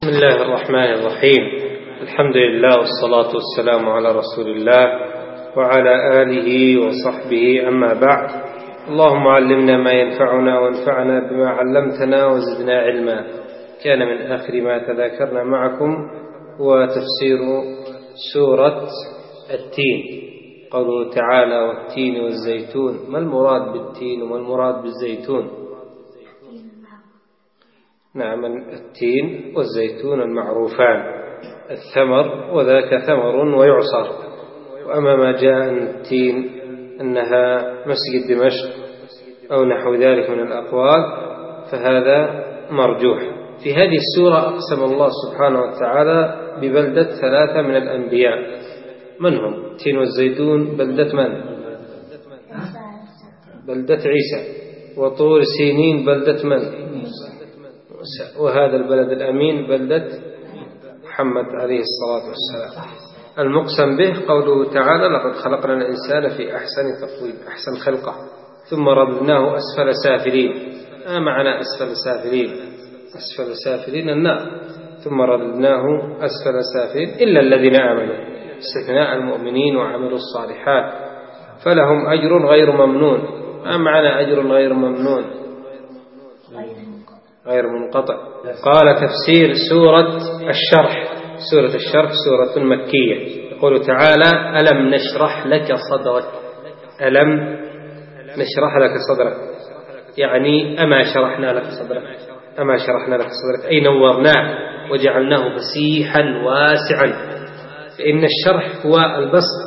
بسم الله الرحمن الرحيم. الحمد لله والصلاة والسلام على رسول الله وعلى آله وصحبه، أما بعد. اللهم علمنا ما ينفعنا وانفعنا بما علمتنا وزدنا علما. كان من آخر ما تذاكرنا معكم هو تفسير سورة التين، قوله تعالى: والتين والزيتون. ما المراد بالتين وما المراد بالزيتون؟ نعم، التين والزيتون المعروفان، الثمر وذاك ثمر ويعصر. وأما ما جاء عن التين أنها مسجد دمشق أو نحو ذلك من الأقوال فهذا مرجوح. في هذه السورة أقسم الله سبحانه وتعالى ببلدة 3 من الأنبياء. من هم؟ التين والزيتون بلدة من؟ بلدة عيسى. وطور سينين بلدة من؟ وهذا البلد الأمين بلدة محمد عليه الصلاة والسلام. المقسم به قوله تعالى: لقد خلقنا الإنسان في أحسن تقويم، أحسن خلقه، ثم رددناه أسفل سافلين. ما معنى أسفل سافلين؟ أسفل سافلين النار. ثم رددناه أسفل سافلين إلا الذين آمنوا، استثناء المؤمنين وعملوا الصالحات فلهم أجر غير ممنون. ما معنى أجر غير ممنون؟ غير منقطع. قال تفسير سورة الشرح. سورة الشرح سورة مكية. يقول تعالى: ألم نشرح لك صدرك. ألم نشرح لك صدرك يعني أما شرحنا لك صدرك، أما شرحنا لك صدرك أي نورناه وجعلناه فسيحا واسعا. فإن الشرح هو البسط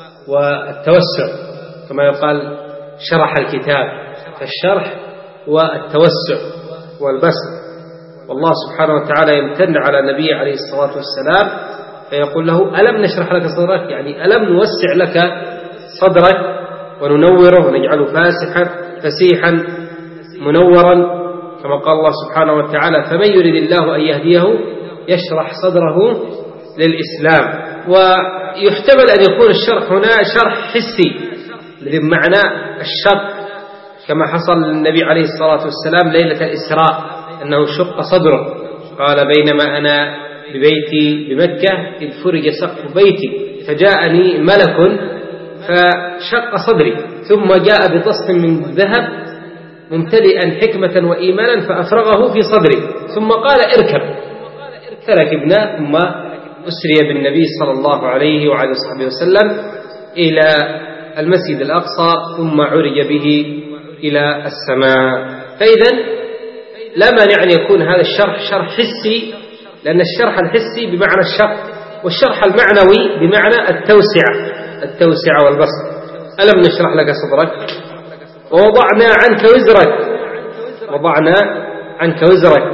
والتوسع، كما يقال شرح الكتاب، فالشرح هو التوسع والبسط. والله سبحانه وتعالى يمتن على النبي عليه الصلاة والسلام فيقول له: ألم نشرح لك صدرك، يعني ألم نوسع لك صدرك وننوره ونجعله فسيحا منورا، كما قال الله سبحانه وتعالى: فمن يريد الله أن يهديه يشرح صدره للإسلام. ويحتمل أن يكون الشرح هنا شرح حسي بمعنى الشق، كما حصل للنبي عليه الصلاة والسلام ليلة الإسراء أنه شق صدره. قال: بينما أنا ببيتي بمكة إذ فرج سقف بيتي فجاءني ملك فشق صدري، ثم جاء بطست من ذهب ممتلئا حكمة وإيمانا فأفرغه في صدري، ثم قال: اركب. فركبنا، ثم أسري بالنبي صلى الله عليه وعلى صحبه وسلم إلى المسجد الأقصى، ثم عرج به إلى السماء. فإذا لا مانع أن يكون هذا الشرح شرح حسي، لأن الشرح الحسي بمعنى الشق، والشرح المعنوي بمعنى التوسعة والبسط. ألم نشرح لك صدرك ووضعنا عنك وزرك. وضعنا عنك وزرك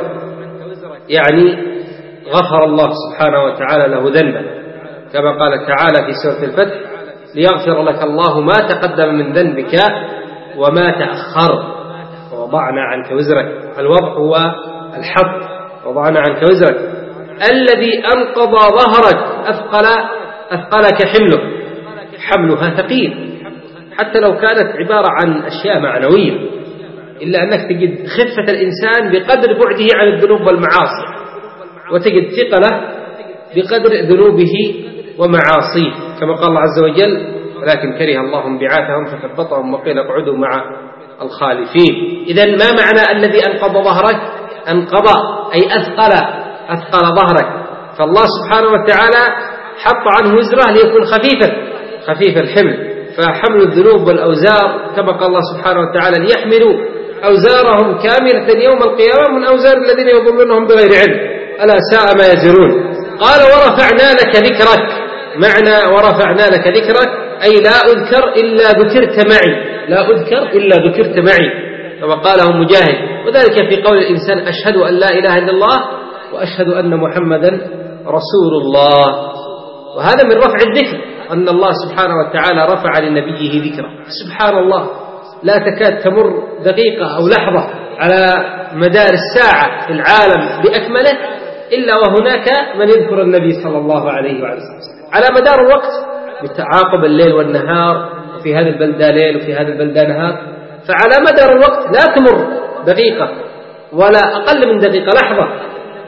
يعني غفر الله سبحانه وتعالى له ذنبه، كما قال تعالى في سورة الفتح: ليغفر لك الله ما تقدم من ذنبك وما تأخر. ووضعنا عنك وزرك، الوضع هو الحط. وضعنا عنك وزرك الذي أنقض ظهرك، أثقلك حملها ثقيل، حتى لو كانت عبارة عن أشياء معنوية، إلا أنك تجد خفة الإنسان بقدر بعده عن الذنوب والمعاصي، وتجد ثقله بقدر ذنوبه ومعاصيه، كما قال الله عز وجل: ولكن كره الله انبعاثهم فثبطهم وقيل اقعدوا مع الخالفين. إذن ما معنى الذي أنقض ظهرك؟ أنقض أي أثقل ظهرك. فالله سبحانه وتعالى حط عنه وزره ليكون خفيف الحمل. فحمل الذنوب والأوزار، كما قال الله سبحانه وتعالى: ليحملوا أوزارهم كاملة يوم القيامة من أوزار الذين يضلونهم بغير علم ألا ساء ما يزرون. قال: ورفعنا لك ذكرك. معنى ورفعنا لك ذكرك أي لا أذكر إلا ذكرت معي، لا أذكر إلا ذكرت معي، كما قاله مجاهد. وذلك في قول الإنسان: أشهد أن لا إله إلا الله وأشهد أن محمدا رسول الله. وهذا من رفع الذكر، أن الله سبحانه وتعالى رفع لنبيه ذكره. سبحان الله، لا تكاد تمر دقيقة أو لحظة على مدار الساعة في العالم بأكمله إلا وهناك من يذكر النبي صلى الله عليه وسلم على مدار الوقت، بتعاقب الليل والنهار، وفي هذا البلدة ليل وفي هذا البلدة نهار. فعلى مدار الوقت لا تمر دقيقة ولا أقل من دقيقة، لحظة،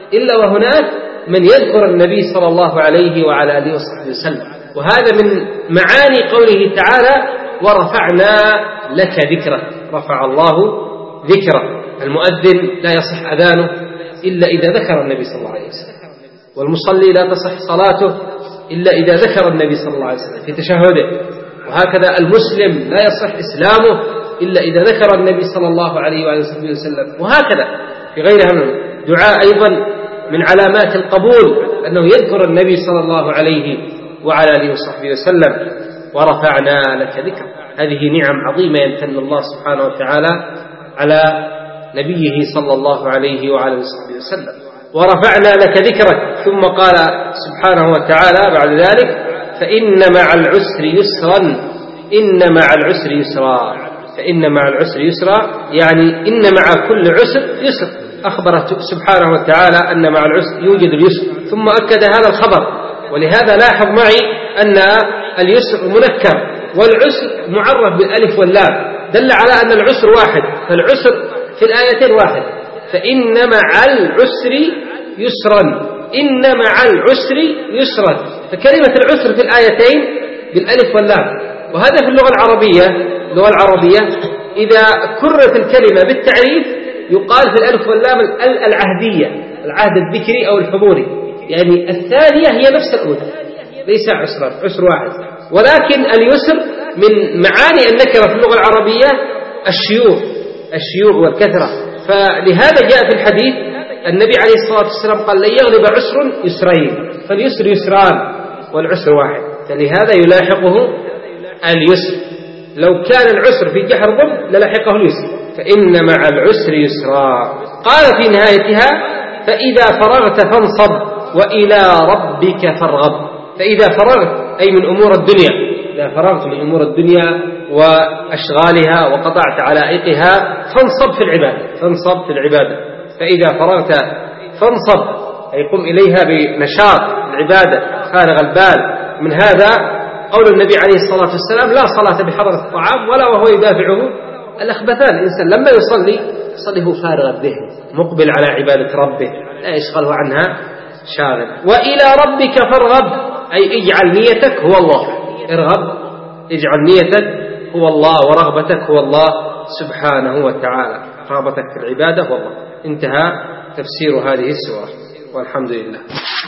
إلا وهناك من يذكر النبي صلى الله عليه وعلى آله وصحبه وسلم. وهذا من معاني قوله تعالى ورفعنا لك ذكرك. رفع الله ذكره. المؤذن لا يصح أذانه إلا إذا ذكر النبي صلى الله عليه وسلم، والمصلي لا تصح صلاته إلا إذا ذكر النبي صلى الله عليه وسلم في تشهده. وهكذا المسلم لا يصح إسلامه إلا إذا ذكر النبي صلى الله عليه وآله وسلم. وهكذا في غيرها من دعاء. أيضا من علامات القبول أنه يذكر النبي صلى الله عليه وعلى آله وصحبه وسلم. ورفعنا لك ذكر. هذه نعم عظيمة يمتن الله سبحانه وتعالى على نبيه صلى الله عليه وعلى آله وصحبه وسلم. ورفعنا لك ذكرك. ثم قال سبحانه وتعالى بعد ذلك فإن مع العسر يسرا. إن مع العسر يسرا. فإن مع العسر يسرا يعني إن مع كل عسر يسر. أخبر سبحانه وتعالى أن مع العسر يوجد اليسر، ثم أكد هذا الخبر. ولهذا لاحظ معي أن اليسر منكر والعسر معرف بالألف واللام، دل على أن العسر واحد، فالعسر في الآيتين واحد. فإن مع العسر يسرا. إن مع العسر يسرا. فكلمة العسر في الآيتين بالألف واللام. وهذا في اللغة العربية إذا كررت الكلمة بالتعريف يقال في الألف واللام العهدية، العهد الذكري أو الحضوري، يعني الثانية هي نفس الأولى، ليس عسرا، عسر واحد. ولكن اليسر من معاني النكرة في اللغة العربية الشيوع والكثرة. فلهذا جاء في الحديث النبي عليه الصلاة والسلام قال لن يغلب عسر يسرين، فاليسر يسران والعسر واحد، فلهذا يلاحقه اليسر. لو كان العسر في جحر ضب للحقه اليسر. فإن مع العسر يسرا. قال في نهايتها فإذا فرغت فانصب وإلى ربك فارغب. فإذا فرغت أي من أمور الدنيا، إذا فرغت من أمور الدنيا وأشغالها وقطعت علائقها فانصب في العبادة. فإذا فرغت فانصب أي قم إليها بنشاط العبادة فارغ البال. من هذا قول النبي عليه الصلاة والسلام لا صلاة بحضرة الطعام ولا وهو يدافعه الأخبثان. الإنسان لما يصلي هو فارغ الذهن مقبل على عبادة ربه لا يشغله عنها شاغل. وإلى ربك فارغب أي اجعل نيتك هو الله. ارغب، اجعل نيتك هو الله ورغبتك هو الله سبحانه وتعالى. رغبتك في العبادة هو الله. انتهى تفسير هذه السورة والحمد لله.